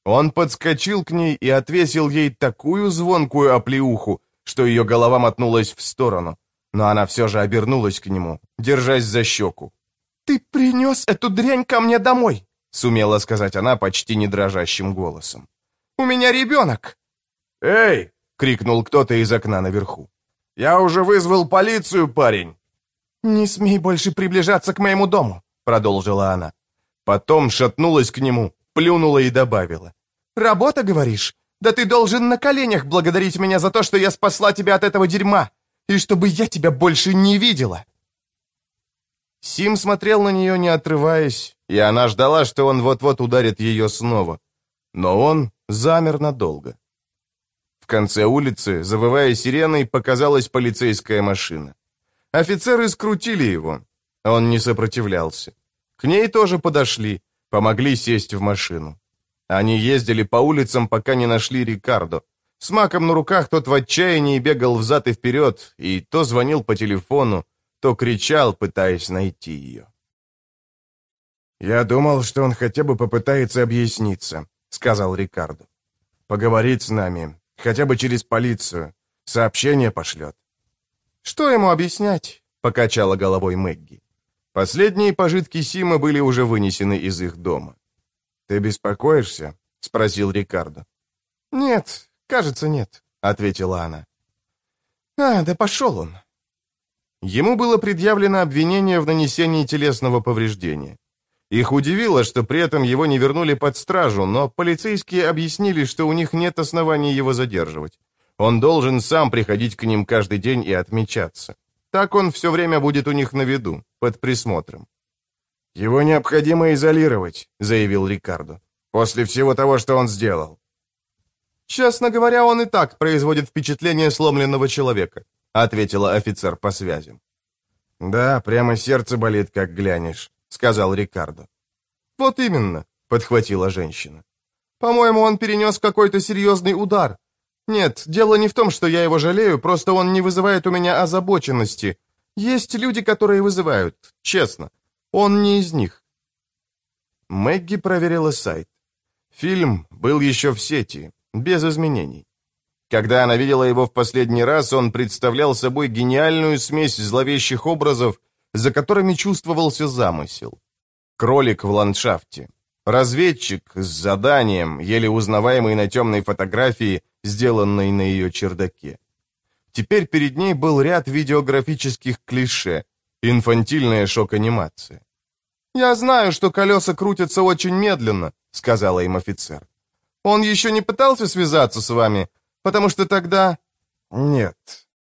Он подскочил к ней и отвесил ей такую звонкую оплеуху, что ее голова мотнулась в сторону. Но она все же обернулась к нему, держась за щеку. «Ты принес эту дрянь ко мне домой!» — сумела сказать она почти не дрожащим голосом. «У меня ребенок!» «Эй!» — крикнул кто-то из окна наверху. «Я уже вызвал полицию, парень!» «Не смей больше приближаться к моему дому!» — продолжила она. Потом шатнулась к нему, плюнула и добавила. «Работа, говоришь? Да ты должен на коленях благодарить меня за то, что я спасла тебя от этого дерьма, и чтобы я тебя больше не видела!» Сим смотрел на нее, не отрываясь, и она ждала, что он вот-вот ударит ее снова. Но он замер надолго. В конце улицы, завывая сиреной, показалась полицейская машина. Офицеры скрутили его. Он не сопротивлялся. К ней тоже подошли, помогли сесть в машину. Они ездили по улицам, пока не нашли Рикардо. С маком на руках тот в отчаянии бегал взад и вперед, и то звонил по телефону, то кричал, пытаясь найти ее. «Я думал, что он хотя бы попытается объясниться», — сказал Рикардо. «Поговорить с нами, хотя бы через полицию, сообщение пошлет». «Что ему объяснять?» — покачала головой Мэгги. Последние пожитки Сима были уже вынесены из их дома. «Ты беспокоишься?» — спросил Рикардо. «Нет, кажется, нет», — ответила она. Да пошел он». Ему было предъявлено обвинение в нанесении телесного повреждения. Их удивило, что при этом его не вернули под стражу, но полицейские объяснили, что у них нет оснований его задерживать. Он должен сам приходить к ним каждый день и отмечаться. Так он все время будет у них на виду, под присмотром. «Его необходимо изолировать», — заявил Рикардо, «после всего того, что он сделал». «Честно говоря, он и так производит впечатление сломленного человека», — ответила офицер по связям. «Да, прямо сердце болит, как глянешь», — сказал Рикардо. «Вот именно», — подхватила женщина. «По-моему, он перенес какой-то серьезный удар. Нет, дело не в том, что я его жалею, просто он не вызывает у меня озабоченности. Есть люди, которые вызывают, честно. Он не из них». Мэгги проверила сайт. Фильм был еще в сети, без изменений. Когда она видела его в последний раз, он представлял собой гениальную смесь зловещих образов, за которыми чувствовался замысел. Кролик в ландшафте. Разведчик с заданием, еле узнаваемый на темной фотографии, сделанной на ее чердаке. Теперь перед ней был ряд видеографических клише, инфантильная шок-анимация. «Я знаю, что колеса крутятся очень медленно», — сказала им офицер. «Он еще не пытался связаться с вами, потому что тогда...» «Нет».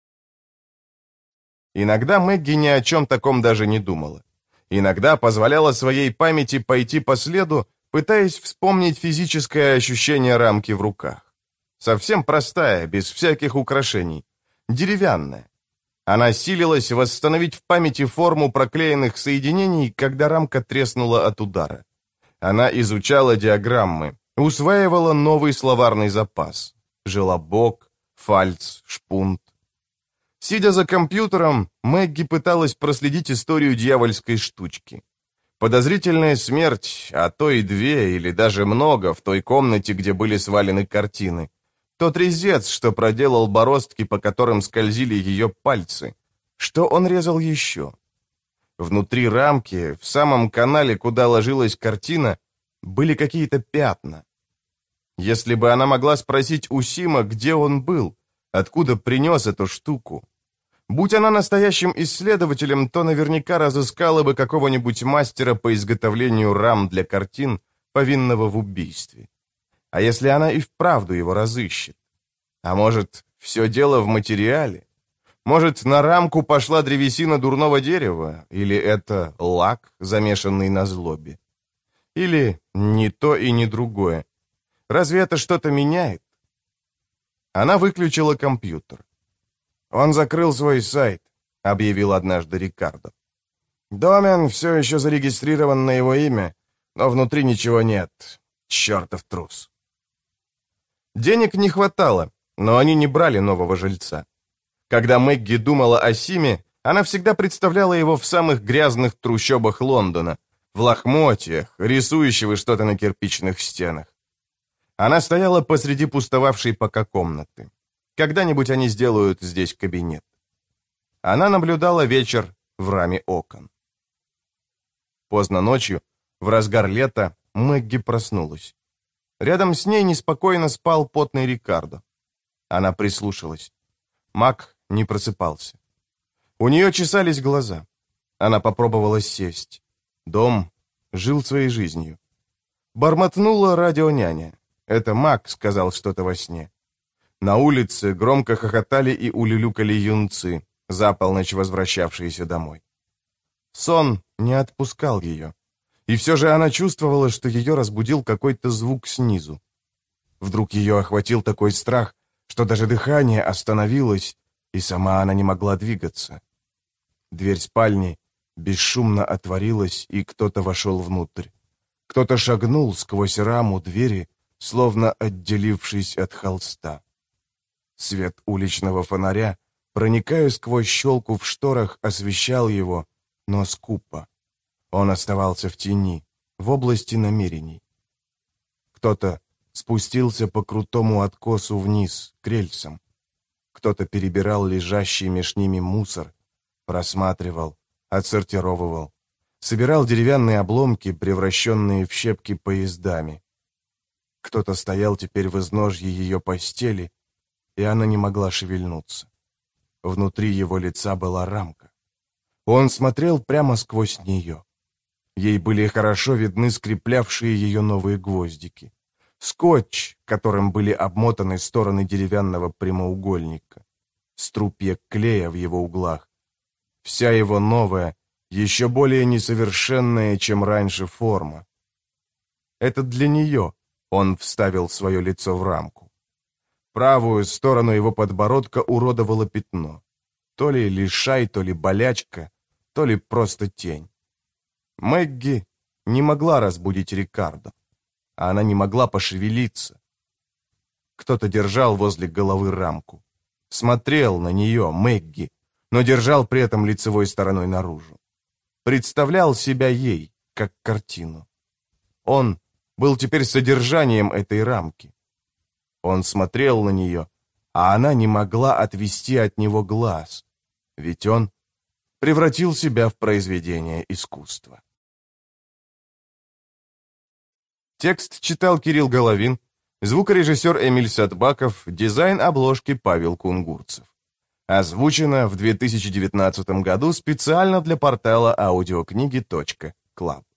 Иногда Мэгги ни о чем таком даже не думала. Иногда позволяла своей памяти пойти по следу, пытаясь вспомнить физическое ощущение рамки в руках. Совсем простая, без всяких украшений. Деревянная. Она силилась восстановить в памяти форму проклеенных соединений, когда рамка треснула от удара. Она изучала диаграммы, усваивала новый словарный запас. Желобок, фальц, шпунт. Сидя за компьютером, Мэгги пыталась проследить историю дьявольской штучки. Подозрительная смерть, а то и две, или даже много, в той комнате, где были свалены картины. Тот резец, что проделал бороздки, по которым скользили ее пальцы. Что он резал еще? Внутри рамки, в самом канале, куда ложилась картина, были какие-то пятна. Если бы она могла спросить у Сима, где он был, откуда принес эту штуку. Будь она настоящим исследователем, то наверняка разыскала бы какого-нибудь мастера по изготовлению рам для картин, повинного в убийстве. А если она и вправду его разыщет? А может, все дело в материале? Может, на рамку пошла древесина дурного дерева? Или это лак, замешанный на злобе? Или ни то и ни другое? Разве это что-то меняет? Она выключила компьютер. «Он закрыл свой сайт», — объявил однажды Рикардо. «Домен все еще зарегистрирован на его имя, но внутри ничего нет. Чертов трус». Денег не хватало, но они не брали нового жильца. Когда Мэгги думала о Симе, она всегда представляла его в самых грязных трущобах Лондона, в лохмотьях, рисующего что-то на кирпичных стенах. Она стояла посреди пустовавшей пока комнаты. Когда-нибудь они сделают здесь кабинет. Она наблюдала вечер в раме окон. Поздно ночью, в разгар лета, Мэгги проснулась. Рядом с ней неспокойно спал потный Рикардо. Она прислушалась. Мак не просыпался. У нее чесались глаза. Она попробовала сесть. Дом жил своей жизнью. Бормотнула радионяня. Это Мак сказал что-то во сне. На улице громко хохотали и улюлюкали юнцы, за полночь возвращавшиеся домой. Сон не отпускал ее. И все же она чувствовала, что ее разбудил какой-то звук снизу. Вдруг ее охватил такой страх, что даже дыхание остановилось, и сама она не могла двигаться. Дверь спальни бесшумно отворилась, и кто-то вошел внутрь. Кто-то шагнул сквозь раму двери, словно отделившись от холста. Свет уличного фонаря, проникая сквозь щелку в шторах, освещал его, но скупо. Он оставался в тени, в области намерений. Кто-то спустился по крутому откосу вниз, к рельсам. Кто-то перебирал лежащий меж ними мусор, просматривал, отсортировывал, собирал деревянные обломки, превращенные в щепки поездами. Кто-то стоял теперь в изножье ее постели, и она не могла шевельнуться. Внутри его лица была рамка. Он смотрел прямо сквозь нее. Ей были хорошо видны скреплявшие ее новые гвоздики. Скотч, которым были обмотаны стороны деревянного прямоугольника. Струпья клея в его углах. Вся его новая, еще более несовершенная, чем раньше, форма. Это для нее он вставил свое лицо в рамку. Правую сторону его подбородка уродовало пятно. То ли лишай, то ли болячка, то ли просто тень. Мэгги не могла разбудить Рикардо. А она не могла пошевелиться. Кто-то держал возле головы рамку. Смотрел на нее, Мэгги, но держал при этом лицевой стороной наружу. Представлял себя ей, как картину. Он был теперь содержанием этой рамки. Он смотрел на нее, а она не могла отвести от него глаз, ведь он превратил себя в произведение искусства. Текст читал Кирилл Головин, звукорежиссер Эмиль Садбаков, дизайн обложки Павел Кунгурцев. Озвучено в 2019 году специально для портала аудиокниги.клаб.